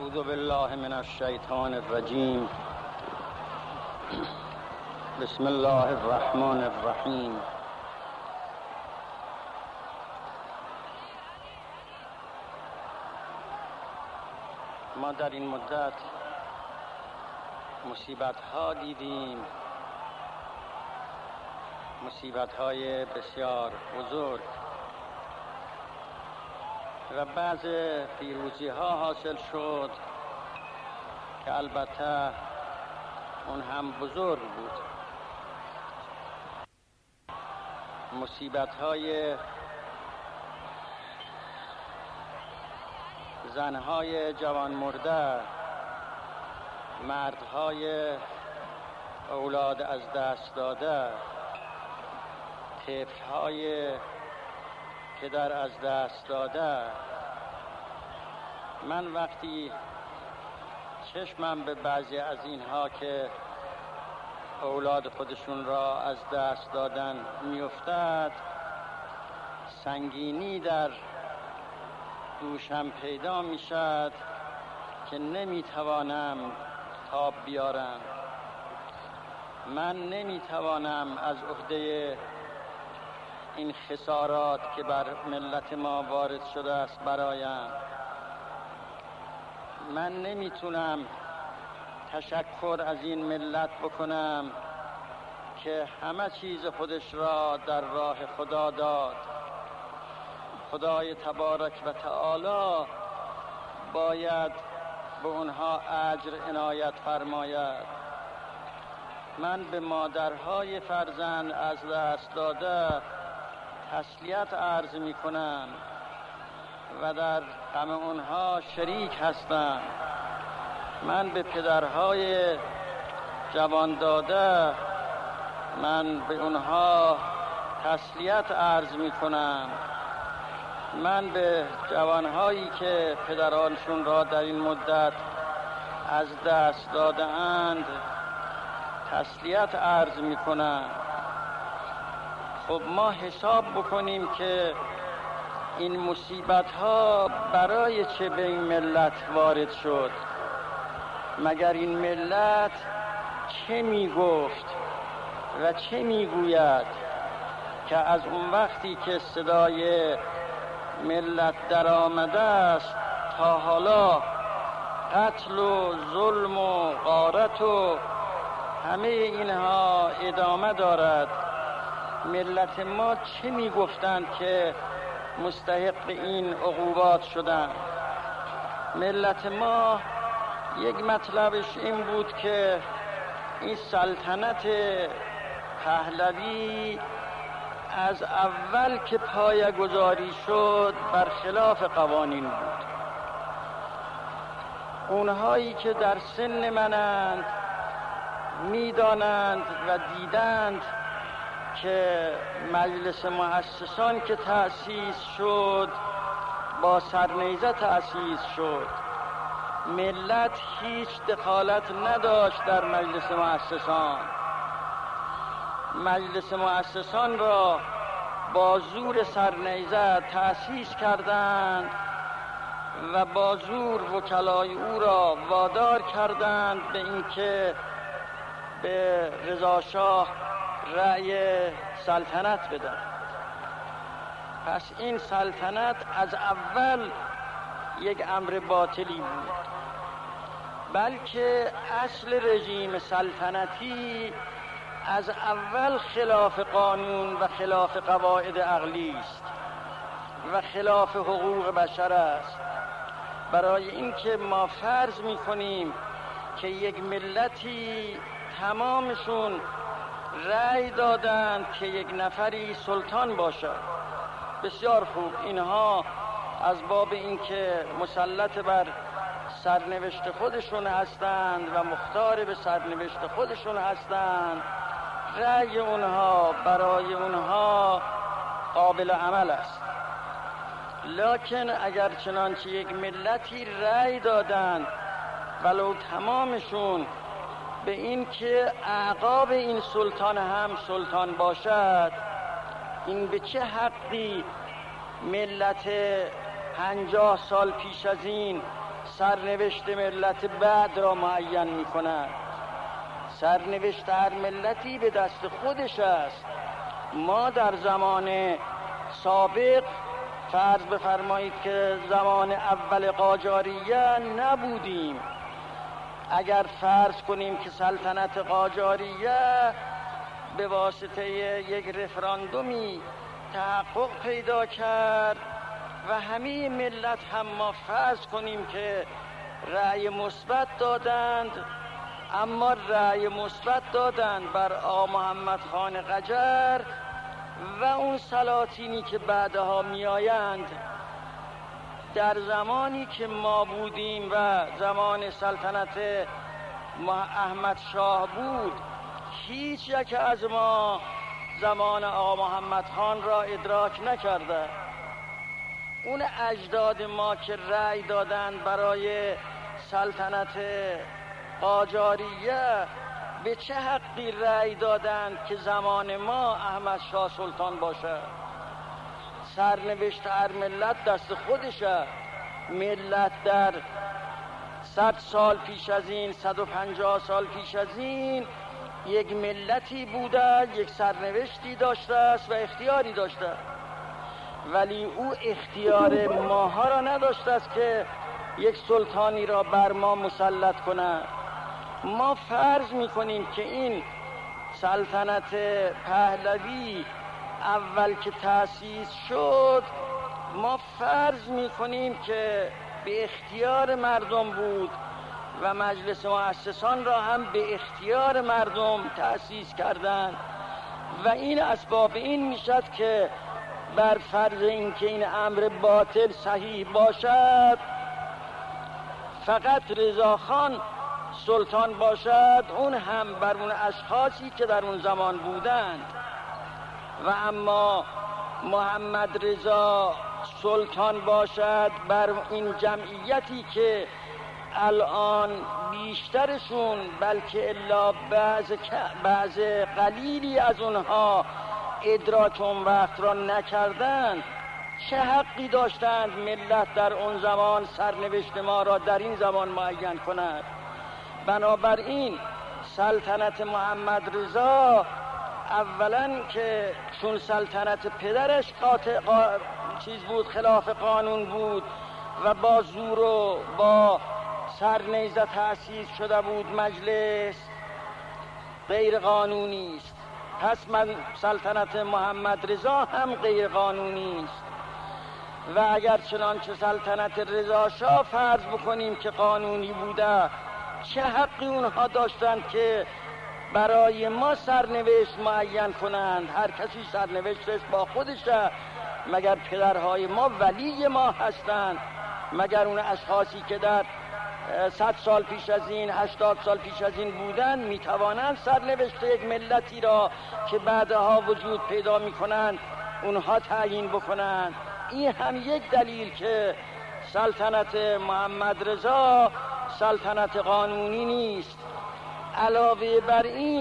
اعوذ بالله من الشیطان الرجیم. بسم الله الرحمن الرحیم. ما در این مدت مصیبت‌ها دیدیم، مصیبت‌های بسیار بزرگ و بعض پیروزی‌ها حاصل شد که البته اون هم بزرگ بود. مصیبت‌های زنهای جوان مرده، مردهای اولاد از دست داده، طفل‌های پدر از دست داده. من وقتی چشمم به بعضی از اینها که اولاد خودشون را از دست دادن میافتد، سنگینی در دوشم پیدا میشد که نمیتوانم تاب بیارم. من نمیتوانم از عهده این خسارات که بر ملت ما وارد شده است برایم. من نمیتونم تشکر از این ملت بکنم که همه چیز خودش را در راه خدا داد. خدای تبارک و تعالی باید به اونها اجر عنایت فرماید. من به مادرهای فرزند از دست داده تسلیت عرض می کنم و در غم اونها شریک هستم. من به پدرهای جوان داده من به اونها تسلیت عرض می کنم. من به جوانهایی که پدرانشون را در این مدت از دست داده اند تسلیت عرض می کنم. خب ما حساب بکنیم که این مصیبت ها برای چه به این ملت وارد شد. مگر این ملت چه می گفت و چه می گوید که از اون وقتی که صدای ملت در آمده است تا حالا قتل و ظلم و غارت و همه اینها ادامه دارد. ملت ما چه می گفتند که مستحق این عقوبات شدند؟ ملت ما یک مطلبش این بود که این سلطنت پهلوی از اول که پایه‌گذاری شد برخلاف قوانین بود. اونهایی که در سن منند میدانند و دیدند که مجلس مؤسسان که تأسیس شد با سرنیزه تأسیس شد. ملت هیچ دخالت نداشت در مجلس مؤسسان. مجلس مؤسسان را با زور سرنیزه تأسیس کردند و با زور وکلای او را وادار کردند به اینکه به رضا شاه رأی سلطنت بدن. پس این سلطنت از اول یک امر باطلی بود، بلکه اصل رژیم سلطنتی از اول خلاف قانون و خلاف قواعد عقلی است و خلاف حقوق بشر است. برای اینکه ما فرض می‌کنیم که یک ملتی تمامشون رأی دادند که یک نفری سلطان باشد. بسیار خوب، اینها از باب اینکه مسلط بر سرنوشت خودشون هستند و مختار به سرنوشت خودشون هستند، رأی اونها برای اونها قابل عمل است. لکن اگر چنانچه یک ملتی رأی دادند ولو تمامشون به این که اعقاب این سلطان هم سلطان باشد، این به چه حقی ملت 50 سال پیش از این سرنوشت ملت بعد را معین می کند. سرنوشت هر ملتی به دست خودش است. ما در زمان سابق فرض بفرمایید که زمان اول قاجاریه نبودیم. اگر فرض کنیم که سلطنت قاجاریه به واسطه یک رفراندومی تحقق پیدا کرد و همه ملت هم ما فرض کنیم که رأی مثبت دادند، اما رأی مثبت دادند بر آقا محمد خان قجر و اون سلاطینی که بعدها میآیند. در زمانی که ما بودیم و زمان سلطنت احمد شاه بود، هیچ یک از ما زمان آقا محمد خان را ادراک نکرده. اون اجداد ما که رأی دادند برای سلطنت قاجاریه به چه حقی رأی دادند که زمان ما احمد شاه سلطان باشد؟ سرنوشت هر ملت دست خودشه. ملت در 100 سال پیش از این، 150 سال پیش از این یک ملتی بوده، یک سرنوشتی داشته است و اختیاری داشته، ولی او اختیار ماها را نداشته است که یک سلطانی را بر ما مسلط کند. ما فرض میکنیم که این سلطنت پهلوی اول که تأسیس شد، ما فرض میکنیم که به اختیار مردم بود و مجلس مؤسسان را هم به اختیار مردم تأسیس کردند و این اسباب این میشد که بر فرض اینکه این امر باطل صحیح باشد، فقط رضاخان سلطان باشد، اون هم بر اون اشخاصی که در اون زمان بودند، و اما محمد رضا سلطان باشد بر این جمعیتی که الان بیشترشون، بلکه الا بعض قلیلی از اونها ادراک اون وقت را نکردند. چه حقی داشتند ملت در اون زمان سرنوشت ما را در این زمان معین کند؟ بنابراین سلطنت محمد رضا اولا که چون سلطنت پدرش بود، خلاف قانون بود و با زور و با سرنیزه تأسیس شده بود، مجلس غیر قانونی است. پس سلطنت محمد رضا هم غیر قانونی است. و اگر چنانچه سلطنت رضا شاه فرض بکنیم که قانونی بوده، چه حقی اونها داشتند که برای ما سرنوشت معین کنند؟ هر کسی سرنوشتش با خودشه. مگر پدرهای ما ولی ما هستند؟ مگر اون اشخاصی که در 100 سال پیش از این، 80 سال پیش از این بودن میتوانند سرنوشت یک ملتی را که بعدها وجود پیدا میکنند اونها تعیین بکنند؟ این هم یک دلیل که سلطنت محمد رضا سلطنت قانونی نیست. علاوه بر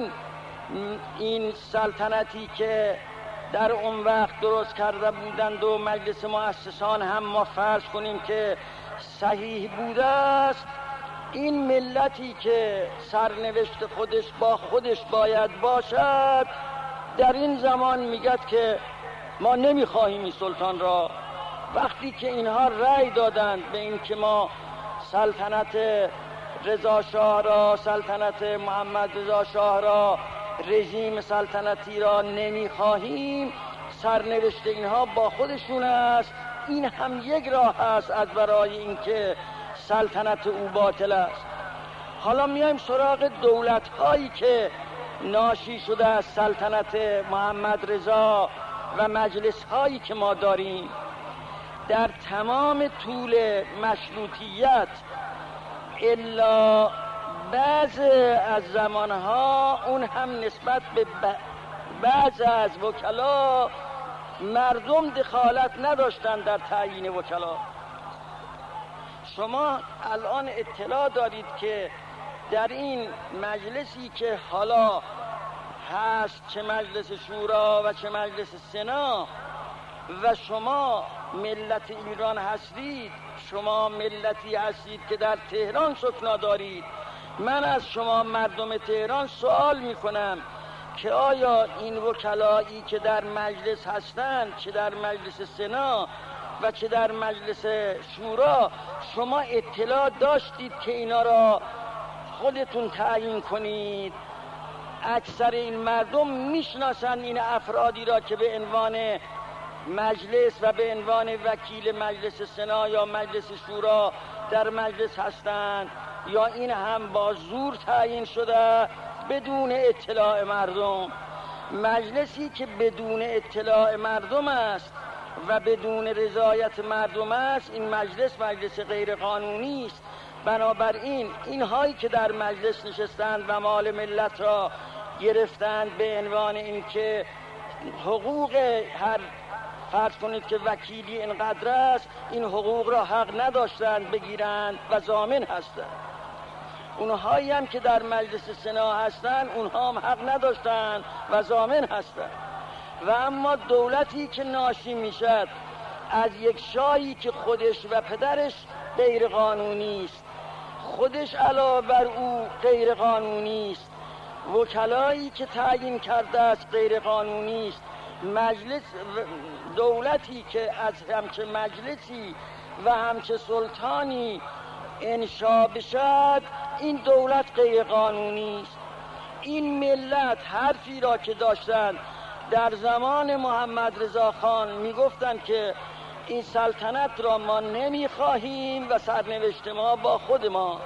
این سلطنتی که در اون وقت درست کرده بودند و مجلس مؤسسان هم ما فرض کنیم که صحیح بوده است، این ملتی که سرنوشت خودش با خودش باید باشد در این زمان میگد که ما نمیخواهیم این سلطان را. وقتی که اینها رأی دادند به این که ما سلطنت رضا شاه را، سلطنت محمد رضا شاه را، رژیم سلطنتی را نمیخواهیم، سرنوشت اینها با خودشون است. این هم یک راه است از برای اینکه سلطنت او باطل است. حالا میایم سراغ دولت هایی که ناشی شده از سلطنت محمد رضا و مجلس هایی که ما داریم. در تمام طول مشروطیت الا بعض از زمانها، اون هم نسبت به بعض از وکلا، مردم دخالت نداشتند در تعیین وکلا. شما الان اطلاع دارید که در این مجلسی که حالا هست، چه مجلس شورا و چه مجلس سنا، و شما ملت ایران هستید، شما ملتی هستید که در تهران سکنا دارید. من از شما مردم تهران سوال میکنم که آیا این وکلایی که در مجلس هستند، چه در مجلس سنا و چه در مجلس شورا، شما اطلاع داشتید که اینا را خودتون تعیین کنید؟ اکثر این مردم میشناسند این افرادی را که به عنوان مجلس و به عنوان وکیل مجلس سنا یا مجلس شورا در مجلس هستند، یا این هم با زور تعیین شده بدون اطلاع مردم؟ مجلسی که بدون اطلاع مردم است و بدون رضایت مردم است، این مجلس مجلس غیر قانونی است. بنابراین اینهایی که در مجلس نشستند و مال ملت را گرفتند به عنوان اینکه حقوق هر فرض کنید که وکیلی اینقدر است، این حقوق را حق نداشتند بگیرند و ضامن هستند. اونهایی هم که در مجلس سنا هستند، اونها هم حق نداشتند و ضامن هستند. و اما دولتی که ناشی میشد از یک شاهی که خودش و پدرش غیر قانونی است، خودش علاوه بر او غیر قانونی است، وکلایی که تعیین کرده است غیر قانونی است، مجلس دولتی که از همچه مجلسی و همچه سلطانی انشا بشد، این دولت غیر قانونی است. این ملت حرفی را که داشتند در زمان محمد رضا خان میگفتند که این سلطنت را ما نمیخواهیم و سرنوشت ما با خود ماست،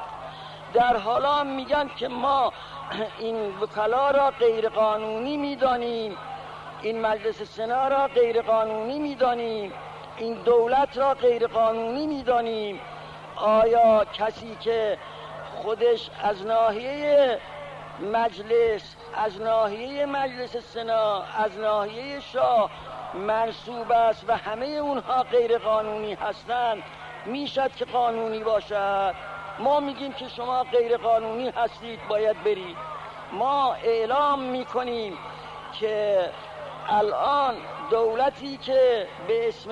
در حالا میگن که ما این وکلا را غیر قانونی میدانیم، این مجلس سنا را غیر قانونی میدانیم، این دولت را غیر قانونی میدانیم. آیا کسی که خودش از ناحیه مجلس، از ناحیه مجلس سنا، از ناحیه شاه منصوب است و همه اونها غیر قانونی هستند، میشد که قانونی باشد؟ ما میگیم که شما غیر قانونی هستید، باید برید. ما اعلام میکنیم که الان دولتی که به اسم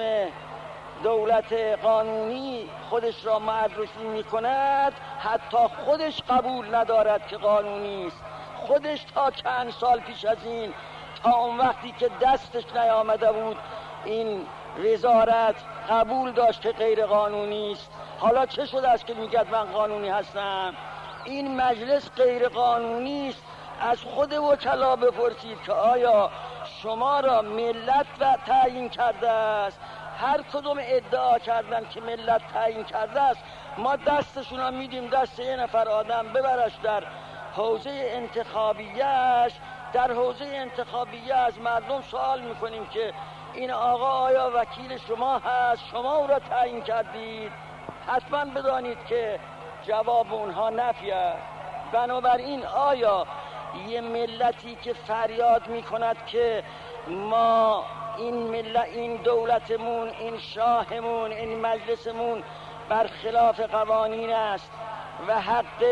دولت قانونی خودش را معرفی میکند، حتی خودش قبول ندارد که قانونی است. خودش تا چند سال پیش از این، تا اون وقتی که دستش نیامده بود این وزارت، قبول داشت که غیر قانونی است. حالا چه شده است که میگه من قانونی هستم؟ این مجلس غیر قانونی است. از خود وکلا بپرسید که آیا شما را ملت و تعیین کرده است؟ هر کدوم ادعا کردن که ملت تعیین کرده است، ما دستشون را میدیم دست یه نفر آدم ببرش در حوزه انتخابیش. در حوزه انتخابیه از مردم سوال میکنیم که این آقا آیا وکیل شما هست؟ شما او را تعیین کردید؟ حتما بدانید که جواب اونها نفی است. بنابراین آیا یه ملتی که فریاد میکند که ما این دولتمون، این شاهمون، این مجلسمون برخلاف قوانین است و حق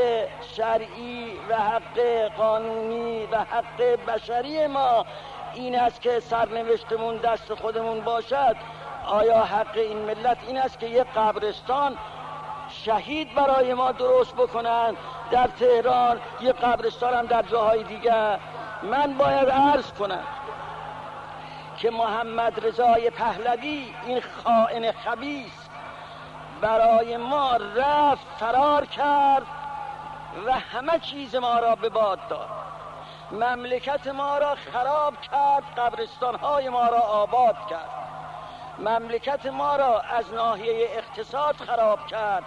شرعی و حق قانونی و حق بشری ما این است که سرنوشتمون دست خودمون باشد، آیا حق این ملت این است که یک قبرستان شهید برای ما درست بکنن در تهران، یک قبرستان هم در جاهای دیگر؟ من باید عرض کنم که محمد رضای پهلوی این خائن خبیث برای ما رفت، فرار کرد و همه چیز ما را به باد داد، مملکت ما را خراب کرد، قبرستان‌های ما را آباد کرد، مملکت ما را از ناحیه اقتصاد خراب کرد.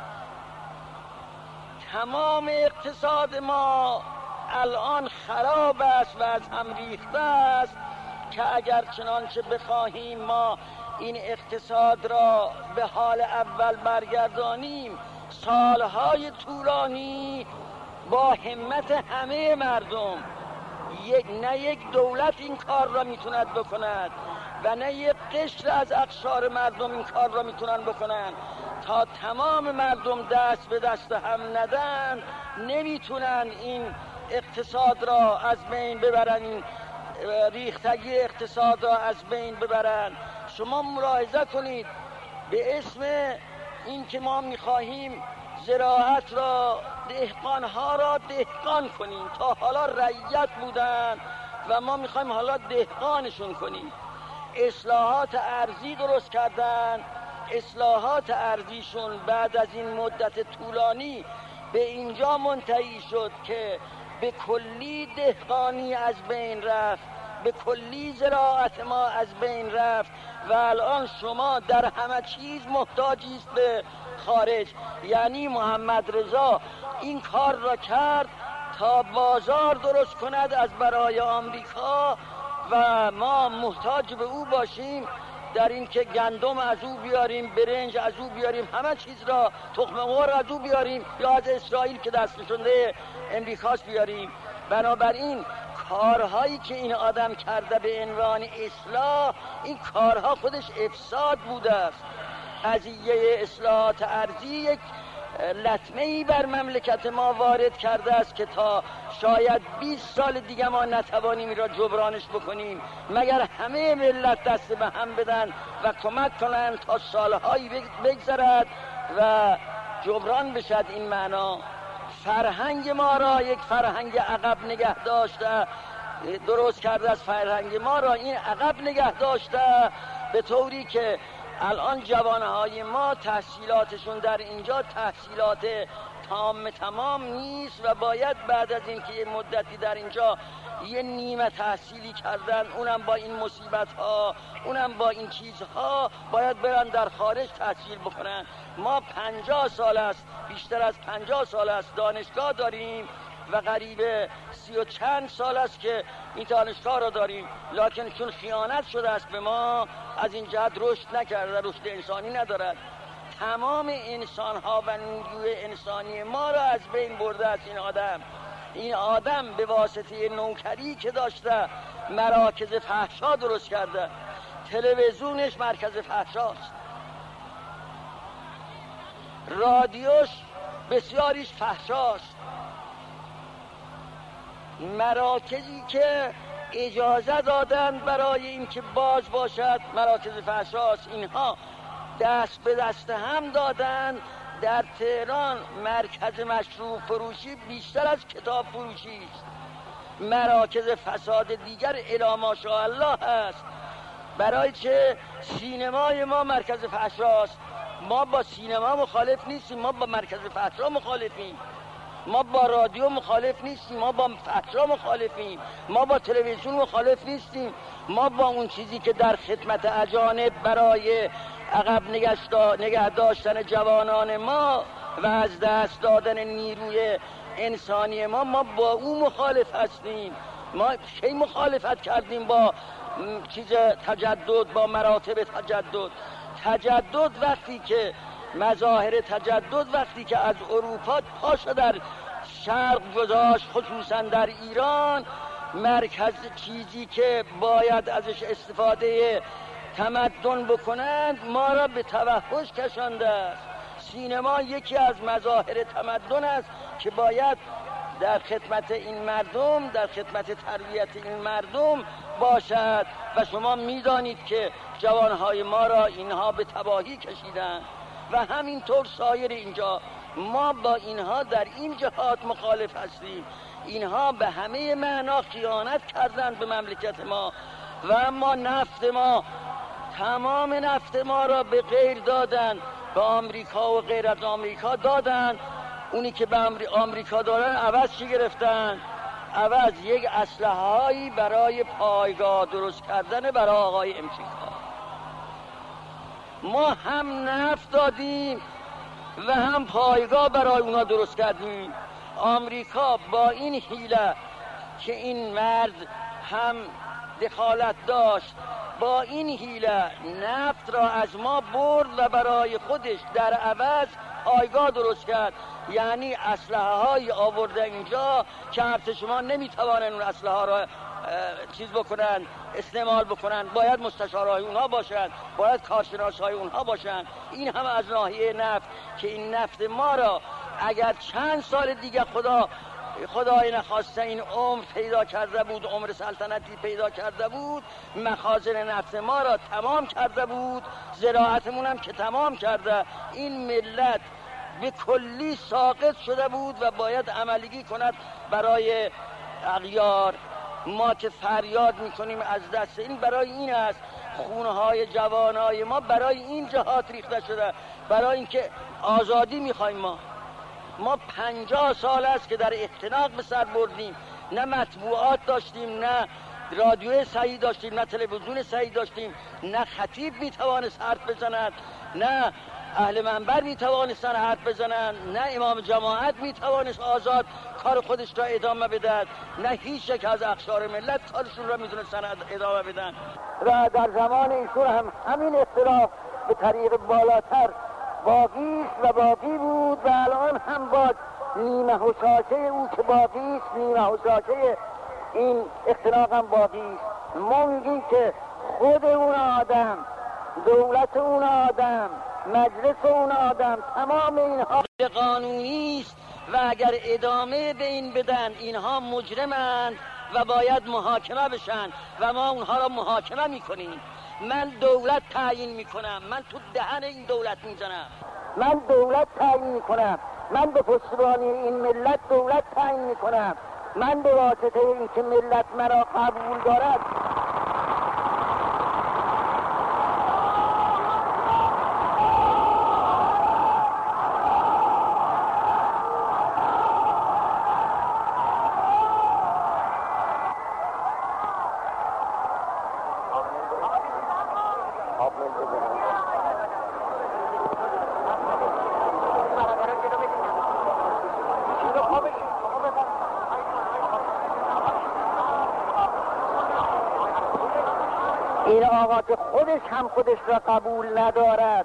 تمام اقتصاد ما الان خراب است و از هم ریخته است که اگر چنانچه بخواهیم ما این اقتصاد را به حال اول برگردانیم، سالهای طولانی با همت همه مردم، نه یک دولت این کار را میتوند بکند و نه یک قشر از اقشار مردم این کار را میتونن بکنن، تا تمام مردم دست به دست هم ندن نمیتونن این اقتصاد را از بین ببرن، این ریختگی اقتصاد را از بین ببرن. شما ملاحظه کنید به اسم این که ما میخواهیم زراعت را، دهقانها را دهقان کنیم. تا حالا رعیت بودن و ما میخوایم حالا دهقانشون کنیم. اصلاحات ارضی درست کردن. اصلاحات ارضیشون بعد از این مدت طولانی به اینجا منتهی شد که به کلی دهقانی از بین رفت، به کلی زراعت ما از بین رفت و الان شما در همه چیز محتاجید به خارج. یعنی محمد رضا این کار را کرد تا بازار درست کند از برای آمریکا و ما محتاج به او باشیم در این که گندم از او بیاریم، برنج از او بیاریم، همه چیز را، تخم مرغ از او بیاریم یا از اسرائیل که دست نشونده امریکاست بیاریم. بنابراین کارهایی که این آدم کرده به عنوان اصلاح، این کارها خودش افساد بوده است. قضیه اصلاحات ارضی یک لطمه‌ای بر مملکت ما وارد کرده است که تا شاید 20 سال دیگه ما نتوانیم این را جبرانش بکنیم مگر همه ملت دست به هم بدن و کمک کنند تا سالهایی بگذرد و جبران بشد. این معنا فرهنگ ما را یک فرهنگ عقب نگه داشته، درست کرده از فرهنگ ما را این عقب نگه داشته، به طوری که الان جوانهای ما تحصیلاتشون در اینجا تحصیلات تمام نیست و باید بعد از اینکه یه مدتی در اینجا یه نیمه تحصیلی کردن، اونم با این مصیبت ها، اونم با این چیزها، باید برن در خارج تحصیل بکنن. ما 50 سال است، بیشتر از 50 سال است دانشگاه داریم و قریب 30 و چند سال است که این دانشگاه را داریم، لکن چون خیانت شده است به ما از این جهت رشد نکرده، رشد انسانی ندارد. تمام انسان ها و نیروی انسانی ما را از بین برده است این آدم به واسطه نوکری که داشته مراکز فحشا درست کرده. تلویزیونش مرکز فحشاست، رادیوش بسیاریش فحشاست، مراکزی که اجازه دادن برای اینکه باز باشد مرکز فحشاست، اینها دست به دست هم دادن. در تهران مرکز مشروب فروشی بیشتر از کتاب فروشی است. مراکز فساد دیگر الی ماشاءالله هست. برای چه؟ سینمای ما مرکز فحشاست. ما با سینما مخالف نیستیم، ما با مرکز فحشا مخالفیم. ما با رادیو مخالف نیستیم، ما با فحشا مخالفیم. ما با تلویزیون مخالف نیستیم. ما با اون چیزی که در خدمت اجانب برای عقب نگه داشتن جوانان ما و از دست دادن نیروی انسانی ما با او مخالف هستیم. ما کی مخالفت کردیم با چیز تجدد، با مراتب تجدد وقتی که مظاهر تجدد وقتی که از اروپا پاشو در شرق گذاشت، خصوصا در ایران، مرکز چیزی که باید ازش استفاده تمدن بکنند ما را به توحش کشانده است. سینما یکی از مظاهر تمدن است که باید در خدمت این مردم، در خدمت تربیت این مردم باشد و شما میدانید که جوانهای ما را اینها به تباهی کشیدن و همینطور سایر اینجا. ما با اینها در این جهات مخالف هستیم. اینها به همه معنا خیانت کردند به مملکت ما و اما تمام نفت ما را به غیر دادن، به آمریکا و غیر از آمریکا دادن. اونی که به آمریکا دارن عوض چی گرفتن؟ عوض یک اسلحه‌ای برای پایگاه درست کردن برای آقای امریکا. ما هم نفت دادیم و هم پایگاه برای اونا درست کردیم. آمریکا با این حیله که این مرد هم دخالت داشت، با این حیله نفت را از ما برد و برای خودش در عوض پایگاه درست کرد. یعنی اسلحه های آورده اینجا که ارتش ما نمیتوانن اون اسلحه ها را استعمال بکنن. باید مستشارهای اونها باشن، باید کارشناسهای اونها باشن. این هم از ناحیه نفت که این نفت ما را اگر چند سال دیگه خدا خدای نخواسته این عمر پیدا کرده بود، عمر سلطنتی پیدا کرده بود، مخازن نفت ما را تمام کرده بود، زراعتمون هم که تمام کرده، این ملت به کلی ساقط شده بود و باید عملگی کند برای اغیار. ما که فریاد میکنیم از دست این، برای این است خونه های جوانای ما برای این جهات ریخته شده، برای اینکه آزادی میخوایم. ما 50 سال است که در اختناق به سر بردیم، نه مطبوعات داشتیم، نه رادیو صحیح داشتیم، نه تلویزیون صحیح داشتیم، نه خطیب میتوانست حرف بزند، نه اهل منبر میتوانستن حرف بزنن، نه امام جماعت میتوانست آزاد کار خودش را ادامه بدهد، نه هیچ یک از اقشار ملت کارشون را میتونستن ادامه بدن. و در زمان ایشون هم همین اختلاف به طریق بالاتر باقی است و باقی بود و الان هم باز نیمه حشاشه او که باقی است، نیمه حشاشه این اختلاف هم باقی است. ما میگیم که خود اون آدم، دولت اون آدم، مجلس اون آدم، تمام اینها قانونی است و اگر ادامه به این بدن اینها مجرمند و باید محاکمه بشن و ما اونها را محاکمه میکنیم. من دولت تعیین میکنم، من تو دهن این دولت میزنم، من دولت تعیین میکنم، من به پشتیبانی این ملت دولت تعیین میکنم، من به واسطه این که ملت مرا قبول دارد این آقا که خودش هم خودش را قبول ندارد،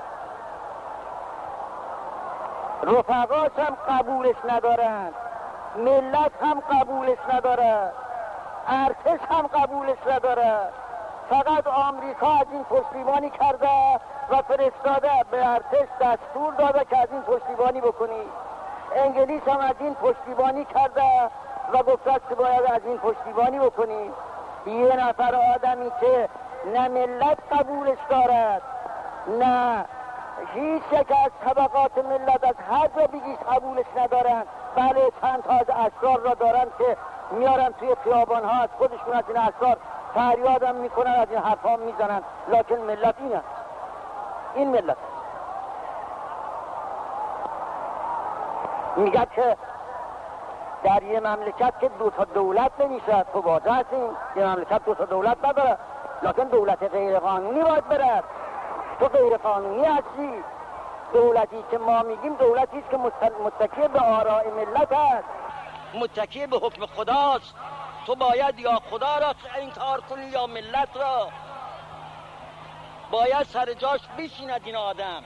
رفقاش هم قبولش ندارند، ملت هم قبولش ندارد، ارتش هم قبولش ندارد. فقط آمریکا از این پشتیبانی کرده و فرستاده به ارتش دستور داده که از این پشتیبانی بکنی. انگلیس هم از این پشتیبانی کرده و گفته که باید از این پشتیبانی بکنی. یه نفر آدمی که نه ملت قبولش دارد، نه هیچ یک از طبقات ملت از هر جا بگیش قبولش ندارن. بله چند تا از اشرار را دارن که میارن توی خیابان ها، از خودشون از این اشرار فریادم میکنن، از این حرفا میزنن، لکن ملت این است، این ملت میگه که در یه مملکت که دو تا دولت نمیشه. تو واضح هستیم یه مملکت دو تا دولت نداره، لکن دولت غیر قانونی باید برد. تو غیر قانونی هستی. دولتی که ما میگیم دولتی است که متکی به آراء ملت است، متکی به حکم خداست. تو باید یا خدا را انکار کنی یا ملت را. باید سر جاش بشیند این آدم،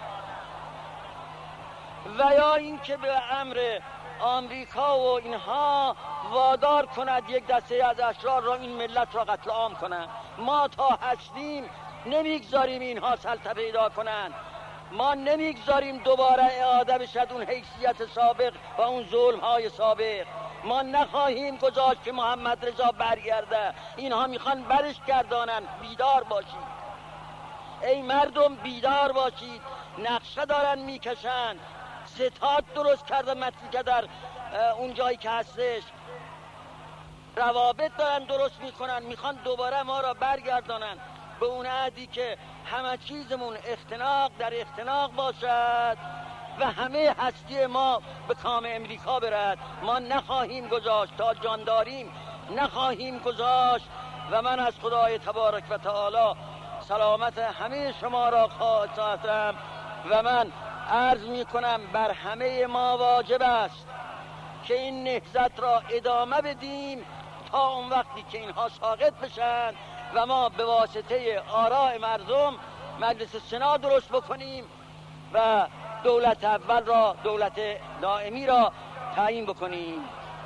و یا اینکه به امر آمریکا و اینها وادار کند یک دسته از اشرار را این ملت را قتل عام کنند. ما تا هستیم نمیگذاریم اینها سلطه پیدا کنند. ما نمیگذاریم دوباره اعاده بشد اون حیثیت سابق و اون ظلم های سابق. ما نخواهیم گذاشت که محمد رضا برگرده. اینها میخوان برش گردانن. بیدار باشید ای مردم، بیدار باشید. نقشه دارن میکشن، ستاد درست کرده مطلی که در اون جایی که هستش روابط دارن درست میکنن، میخوان دوباره ما را برگردانن به اون عهدی که همه چیزمون اختناق در اختناق باشد و همه هستی ما به کام امریکا برد. ما نخواهیم گذاشت، تا جان داریم نخواهیم گذاشت. و من از خدای تبارک و تعالی سلامت همه شما را خواستم و من عرض می کنم بر همه ما واجب است که این نهضت را ادامه بدیم تا اون وقتی که اینها ساقط بشن و ما به واسطه آراء مردم مجلس سنا درست بکنیم و دولت اول را، دولت دائمی را تعیین بکنیم.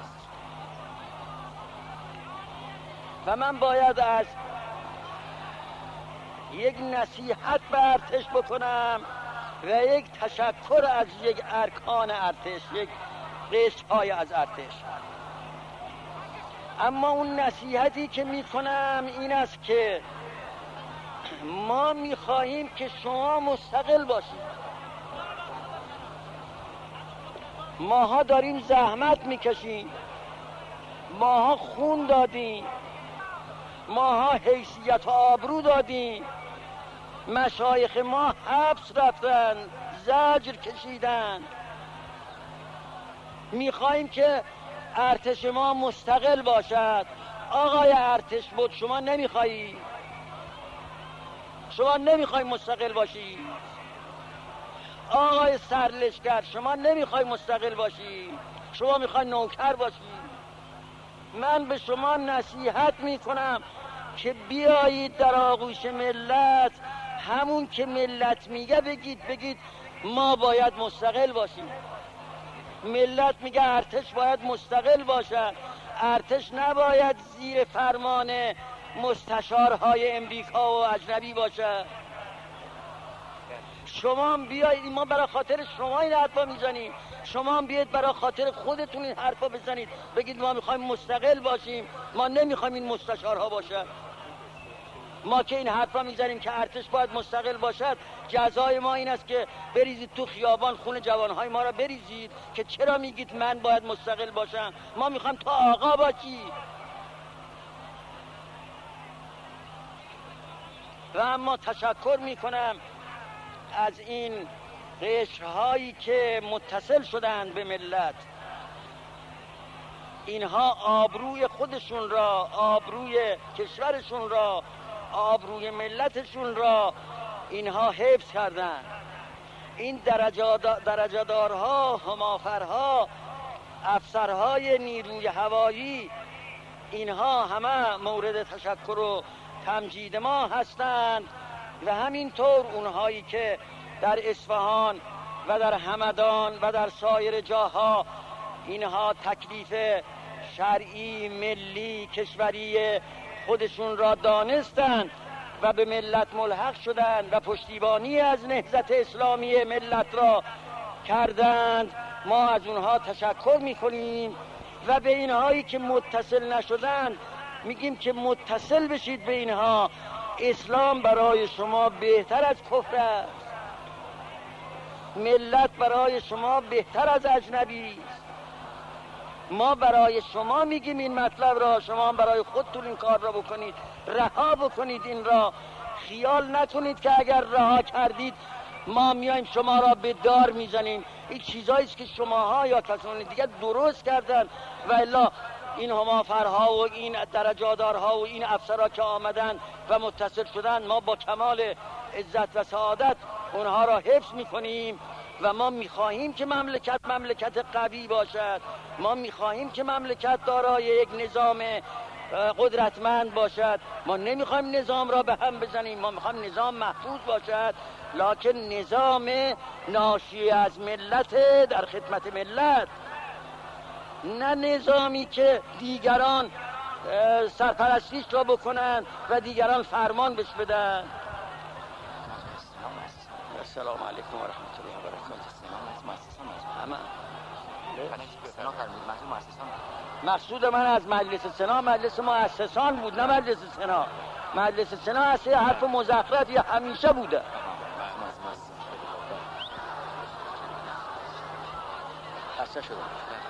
و من باید از یک نصیحت به ارتش بکنم و یک تشکر از یک ارکان ارتش، یک قشرهای از ارتش. اما اون نصیحتی که میکنم این است که ما میخواهیم که شما مستقل باشید. ماها داریم زحمت میکشیم، ماها خون دادیم، ماها حیثیت و آبرو دادیم، مشایخ ما حبس رفتن، زجر کشیدن. میخواهیم که ارتش ما مستقل باشد. آقای ارتش بود، شما نمیخواهی؟ شما نمیخوای مستقل باشی؟ آقای سرلشکر شما نمیخوای مستقل باشی؟ شما میخوای نوکر باشی؟ من به شما نصیحت میکنم که بیایید در آغوش ملت، همون که ملت میگه بگید ما باید مستقل باشیم. ملت میگه ارتش باید مستقل باشد، ارتش نباید زیر فرمان مستشارهای امریکا و اجنبی باشد. شما بیایید، ما برای خاطر شما این حرفا میزنیم، شما بیایید برای خاطر خودتون این حرفا بزنید، بگید ما میخوایم مستقل باشیم، ما نمیخوایم این مستشارها باشد. ما که این حرفا میزنیم که ارتش باید مستقل باشد، جزای ما این است که بریزید تو خیابان خون جوانهای ما را بریزید که چرا میگید من باید مستقل باشم. ما میخوایم تو آقا باشی. و اما تشکر میکنم از این قشرهایی که متصل شدند به ملت. اینها آبروی خودشون را، آبروی کشورشون را، آبروی ملتشون را اینها حفظ کردند. این درجه‌دارها، همافرها، افسرهای نیروی هوایی، اینها همه مورد تشکر و تمجید ما هستند و همینطور اونهایی که در اصفهان و در همدان و در سایر جاها اینها تکلیف شرعی، ملی، کشوری خودشون را دانستند و به ملت ملحق شدند و پشتیبانی از نهضت اسلامی ملت را کردند. ما از اونها تشکر میکنیم و به اینهایی که متصل نشدند میگیم که متصل بشید به اینها. اسلام برای شما بهتر از کفر است، ملت برای شما بهتر از اجنبی است. ما برای شما میگیم این مطلب را، شما برای خودتون این کار را بکنید، رها بکنید این را. خیال نکنید که اگر رها کردید ما میایم شما را به دار میزنیم. این چیزایی است که شماها یا کسان دیگه درست کردن و الا این همافرها و این درجادارها و این افسرها که آمدن و متصل شدن، ما با کمال عزت و سعادت اونها را حفظ میکنیم و ما میخواهیم که مملکت قوی باشد. ما میخواهیم که مملکت دارای یک نظام قدرتمند باشد. ما نمیخوایم نظام را به هم بزنیم، ما میخوایم نظام محفوظ باشد، لکن نظام ناشی از ملت، در خدمت ملت، نه نظامی که دیگران سرپرستیش را بکنن و دیگران فرمان بهش بدن. السلام علیکم و رحمت الله و برکاته. مقصود من از مجلس سنا مجلس مؤسسان بود، نه مجلس سنا. مجلس سنا اصلا حرف مزخرفی همیشه بوده. خسته شدم.